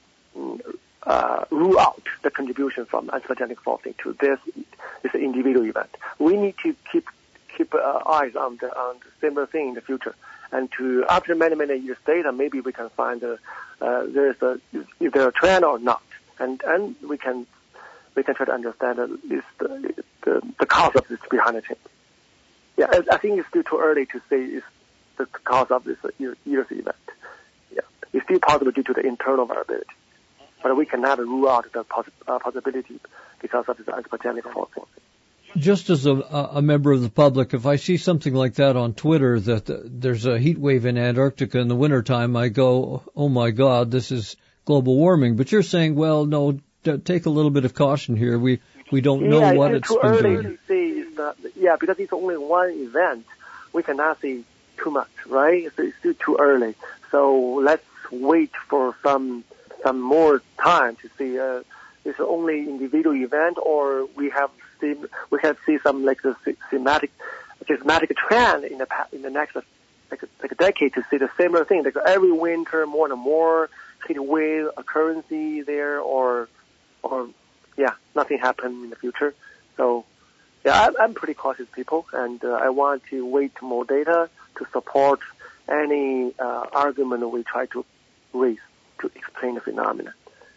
Uh, rule out the contribution from anthropogenic faulting to this this individual event. We need to keep keep uh, eyes on the on the similar thing in the future, and to after many many years data, maybe we can find a, uh, there's a if there's a trend or not, and and we can we can try to understand uh, is the, the the cause of this behind the change. Yeah, I, I think it's still too early to say is the cause of this uh, year's event. Yeah, it's still possible due to the internal variability. But we cannot rule out the poss- uh, possibility because of the anthropogenic faulting. Just as a, a member of the public, if I see something like that on Twitter, that there's a heat wave in Antarctica in the wintertime, I go, oh my God, this is global warming. But you're saying, well, no, d- take a little bit of caution here. We we don't know yeah, what it's it's too been early doing. to say. It's not, yeah, because it's only one event. We cannot say too much, right? So it's still too early. So let's wait for some some more time to see uh, it's only individual event, or we have seen we have see some like the thematic systematic trend in the in the next like a, like a decade to see the similar thing. Like every winter, more and more heat wave occurrence there, or or yeah, nothing happen in the future. So yeah, I'm, I'm pretty cautious people, and uh, I want to wait more data to support any uh, argument we try to raise to explain the phenomenon.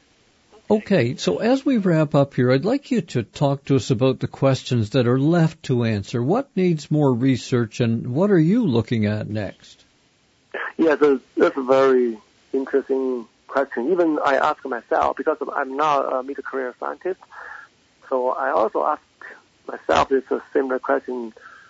Okay, so as we wrap up here, I'd like you to talk to us about the questions that are left to answer. What needs more research, and what are you looking at next? Yeah, so that's a very interesting question. Even I ask myself, because I'm not a mid-career scientist, so I also ask myself this a similar question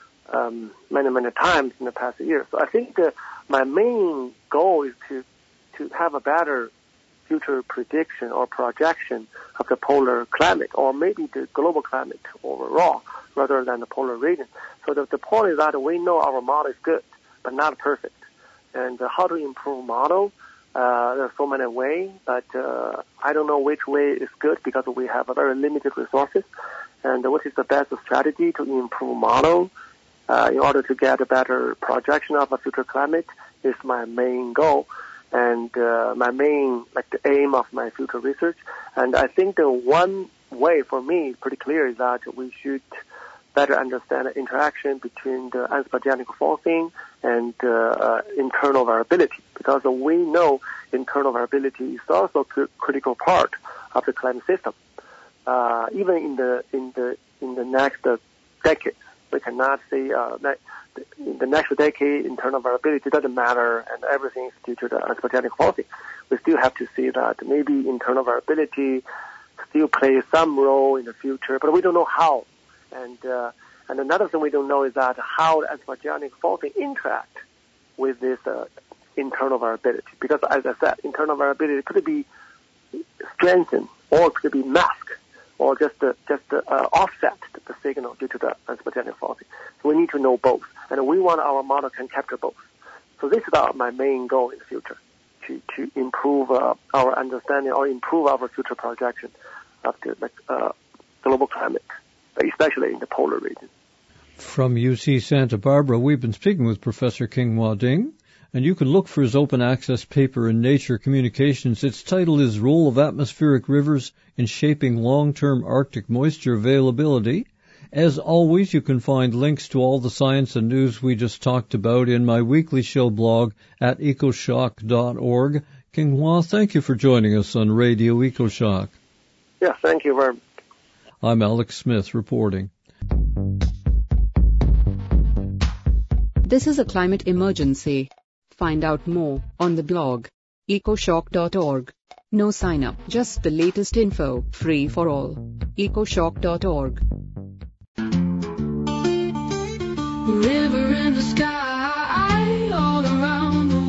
um, many, many times in the past year. So I think uh, my main goal is to to have a better future prediction or projection of the polar climate, or maybe the global climate overall, rather than the polar region. So the, the point is that we know our model is good, but not perfect. And uh, how to improve model, uh, there are so many ways, but uh, I don't know which way is good because we have a very limited resources. And what is the best strategy to improve model uh, in order to get a better projection of a future climate is my main goal. And uh, my main, like the aim of my future research. And I think the one way for me, pretty clear, is that we should better understand the interaction between the anthropogenic faulting and uh, uh, internal variability, because we know internal variability is also a critical part of the climate system. Uh, even in the in the in the next uh, decade, we cannot say uh, that in the next decade, internal variability doesn't matter and everything is due to the anthropogenic faulting. We still have to see that maybe internal variability still plays some role in the future, but we don't know how. And uh, and another thing we don't know is that how the anthropogenic faulting interact with this uh, internal variability. Because as I said, internal variability could be strengthened or could be masked, or just uh, just uh, offset the signal due to the anthropogenic faulting. So we need to know both, and we want our model can capture both. So this is our, my main goal in the future, to to improve uh, our understanding or improve our future projection of the like, uh, global climate, especially in the polar region. From U C Santa Barbara, we've been speaking with Professor Qinghua Ding, and you can look for his open access paper in Nature Communications. Its title is Role of Atmospheric Rivers in Shaping Long-Term Arctic Moisture Availability. As always, you can find links to all the science and news we just talked about in my weekly show blog at ecoshock dot org. King Hua, thank you for joining us on Radio EcoShock. Yeah, thank you very much. I'm Alex Smith reporting. This is a climate emergency. Find out more on the blog ecoshock dot org. No sign up, just the latest info, free for all. ecoshock dot org. River in the sky, all around the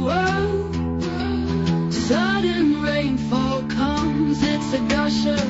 world. Sudden rainfall comes, it's a gusher,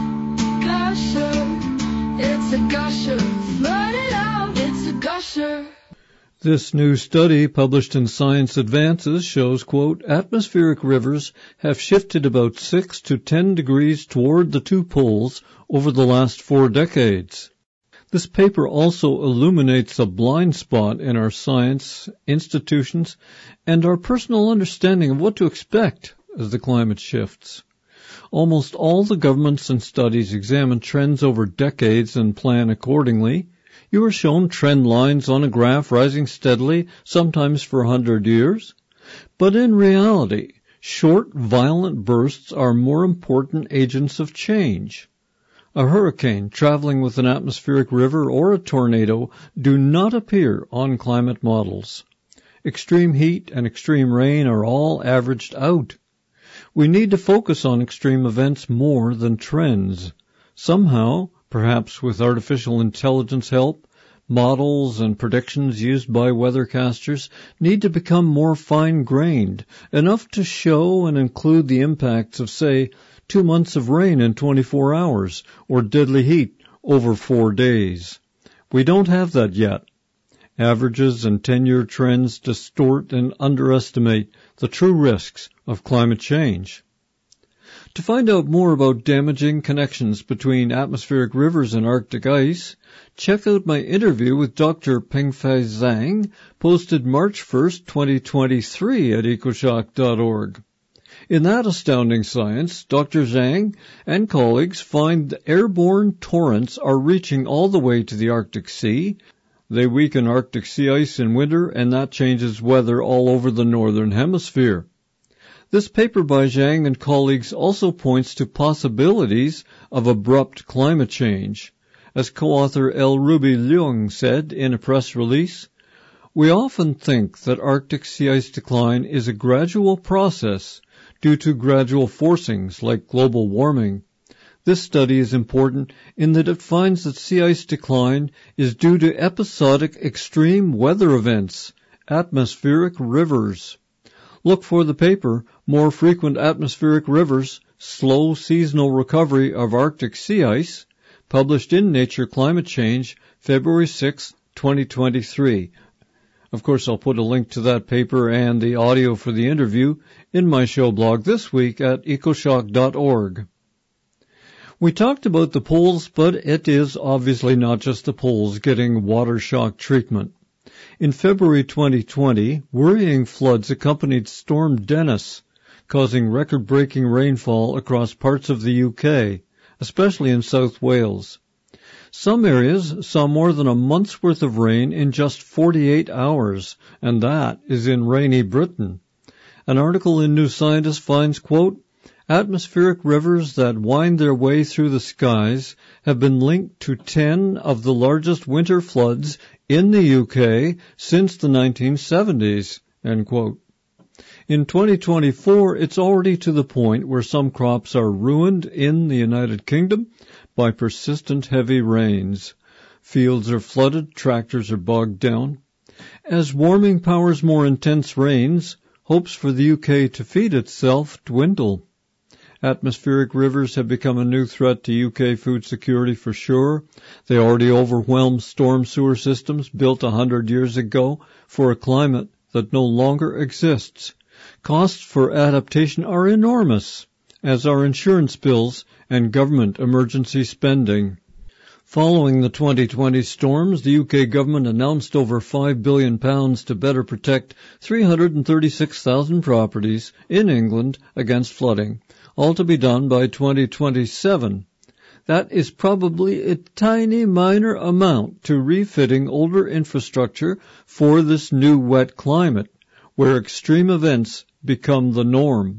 gusher. It's a gusher, flood it out, it's a gusher. This new study published in Science Advances shows, quote, atmospheric rivers have shifted about six to ten degrees toward the two poles over the last four decades. This paper also illuminates a blind spot in our science, institutions, and our personal understanding of what to expect as the climate shifts. Almost all the governments and studies examine trends over decades and plan accordingly. You are shown trend lines on a graph rising steadily, sometimes for a hundred years. But in reality, short, violent bursts are more important agents of change. A hurricane traveling with an atmospheric river or a tornado do not appear on climate models. Extreme heat and extreme rain are all averaged out. We need to focus on extreme events more than trends. Somehow, perhaps with artificial intelligence help, models and predictions used by weathercasters need to become more fine-grained, enough to show and include the impacts of, say, two months of rain in twenty-four hours, or deadly heat over four days. We don't have that yet. Averages and ten-year trends distort and underestimate the true risks of climate change. To find out more about damaging connections between atmospheric rivers and Arctic ice, check out my interview with Doctor Pengfei Zhang, posted March first, twenty twenty-three at ecoshock dot org. In that astounding science, Doctor Zhang and colleagues find the airborne torrents are reaching all the way to the Arctic Sea. They weaken Arctic sea ice in winter, and that changes weather all over the northern hemisphere. This paper by Zhang and colleagues also points to possibilities of abrupt climate change. As co-author L. Ruby Leung said in a press release, we often think that Arctic sea ice decline is a gradual process due to gradual forcings like global warming. This study is important in that it finds that sea ice decline is due to episodic extreme weather events, atmospheric rivers. Look for the paper, More Frequent Atmospheric Rivers, Slow Seasonal Recovery of Arctic Sea Ice, published in Nature Climate Change, February sixth, twenty twenty-three. Of course, I'll put a link to that paper and the audio for the interview in my show blog this week at ecoshock dot org. We talked about the poles, but it is obviously not just the poles getting water shock treatment. In February twenty twenty, worrying floods accompanied Storm Dennis, causing record-breaking rainfall across parts of the U K, especially in South Wales. Some areas saw more than a month's worth of rain in just forty-eight hours, and that is in rainy Britain. An article in New Scientist finds, quote, atmospheric rivers that wind their way through the skies have been linked to ten of the largest winter floods in the U K since the nineteen seventies, end quote. In twenty twenty-four, it's already to the point where some crops are ruined in the United Kingdom by persistent heavy rains. Fields are flooded, tractors are bogged down. As warming powers more intense rains, hopes for the U K to feed itself dwindle. Atmospheric rivers have become a new threat to U K food security for sure. They already overwhelm storm sewer systems built a hundred years ago for a climate that no longer exists. Costs for adaptation are enormous, as are insurance bills and government emergency spending. Following the twenty twenty storms, the U K government announced over five billion pounds to better protect three hundred thirty-six thousand properties in England against flooding, all to be done by twenty twenty-seven. That is probably a tiny minor amount to refitting older infrastructure for this new wet climate, where extreme events become the norm.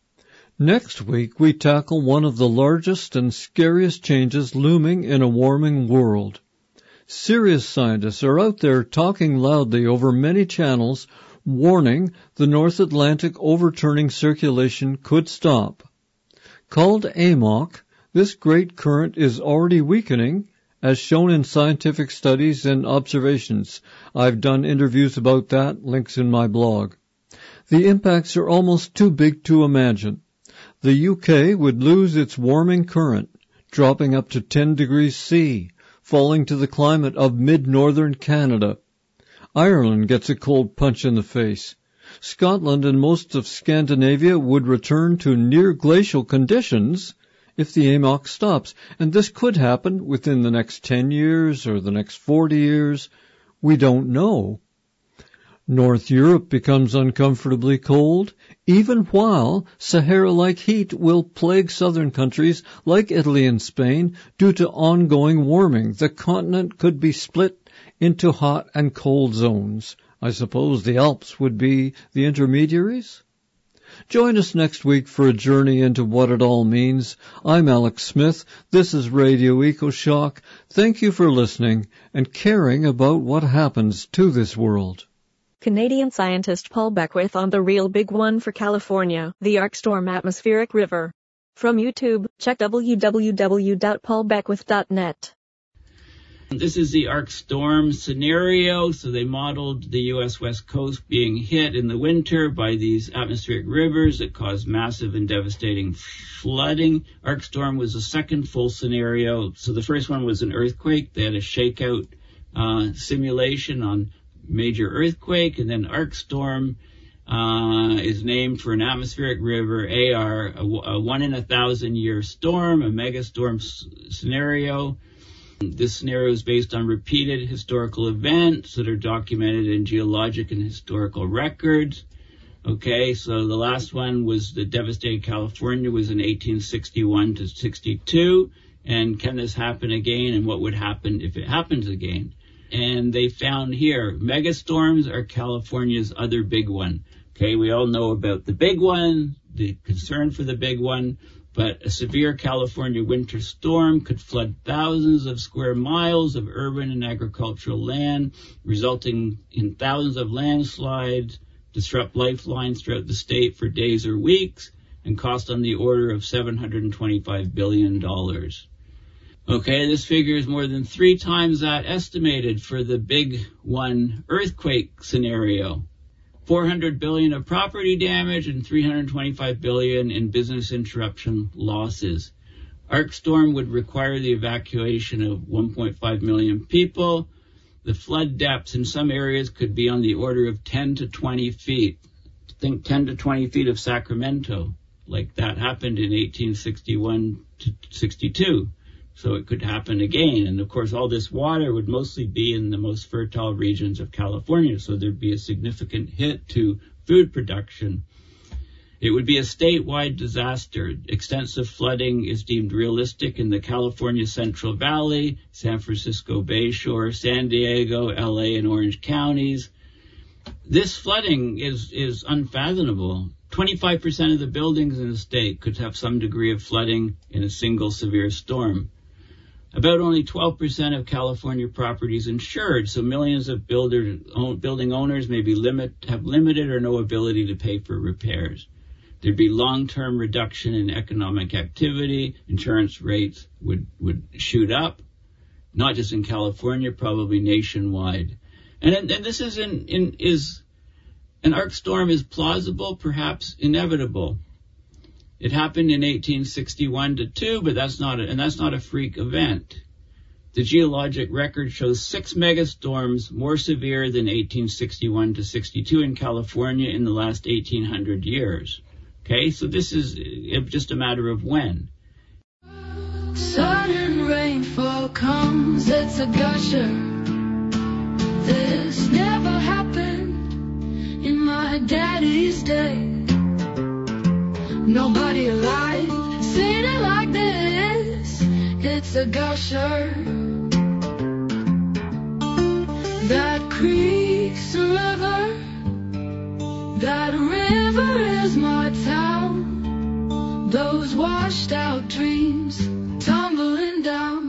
Next week, we tackle one of the largest and scariest changes looming in a warming world. Serious scientists are out there talking loudly over many channels, warning the North Atlantic overturning circulation could stop. Called A M O C, this great current is already weakening, as shown in scientific studies and observations. I've done interviews about that, links in my blog. The impacts are almost too big to imagine. The U K would lose its warming current, dropping up to ten degrees C, falling to the climate of mid-northern Canada. Ireland gets a cold punch in the face. Scotland and most of Scandinavia would return to near-glacial conditions if the A M O C stops, and this could happen within the next ten years or the next forty years. We don't know. North Europe becomes uncomfortably cold, even while Sahara-like heat will plague southern countries like Italy and Spain due to ongoing warming. The continent could be split into hot and cold zones. I suppose the Alps would be the intermediaries? Join us next week for a journey into what it all means. I'm Alex Smith. This is Radio EcoShock. Thank you for listening and caring about what happens to this world. Canadian scientist Paul Beckwith on the real big one for California, the Arc Storm Atmospheric River. From YouTube, check w w w dot paul beckwith dot net. This is the Arc Storm scenario. So they modeled the U S West Coast being hit in the winter by these atmospheric rivers that cause massive and devastating flooding. Arc Storm was the second full scenario. So the first one was an earthquake. They had a shakeout uh, simulation on major earthquake, and then Arc Storm uh, is named for an atmospheric river, A R, a, a one in a thousand year storm, a megastorm s- scenario. This scenario is based on repeated historical events that are documented in geologic and historical records. Okay, so the last one was the devastated California was in eighteen sixty-one to sixty-two, and can this happen again, and what would happen if it happens again? And they found here, megastorms are California's other big one. Okay, we all know about the big one, the concern for the big one, but a severe California winter storm could flood thousands of square miles of urban and agricultural land, resulting in thousands of landslides, disrupt lifelines throughout the state for days or weeks, and cost on the order of seven hundred twenty-five billion dollars. Okay, this figure is more than three times that estimated for the big one earthquake scenario. four hundred billion dollars of property damage and three hundred twenty-five billion dollars in business interruption losses. Arc Storm would require the evacuation of one point five million people. The flood depths in some areas could be on the order of ten to twenty feet. Think ten to twenty feet of Sacramento, like that happened in eighteen sixty-one to sixty-two. So it could happen again. And of course, all this water would mostly be in the most fertile regions of California. So there'd be a significant hit to food production. It would be a statewide disaster. Extensive flooding is deemed realistic in the California Central Valley, San Francisco Bayshore, San Diego, L A, and Orange counties. This flooding is, is unfathomable. twenty-five percent of the buildings in the state could have some degree of flooding in a single severe storm. About only twelve percent of California properties insured, so millions of builder, building owners may be limit, have limited or no ability to pay for repairs. There'd be long-term reduction in economic activity. Insurance rates would, would shoot up, not just in California, probably nationwide. And, and this is in, in is an Arc Storm is plausible, perhaps inevitable. It happened in eighteen sixty-one to two, but that's not a, and that's not a freak event. The geologic record shows six megastorms more severe than eighteen sixty-one to sixty-two in California in the last eighteen hundred years. Okay, so this is just a matter of when. Sun and rain fall rainfall comes, it's a gusher. This never happened in my daddy's day. Nobody alive seen it like this. It's a gusher that creeks a river. That river is my town. Those washed out dreams tumbling down.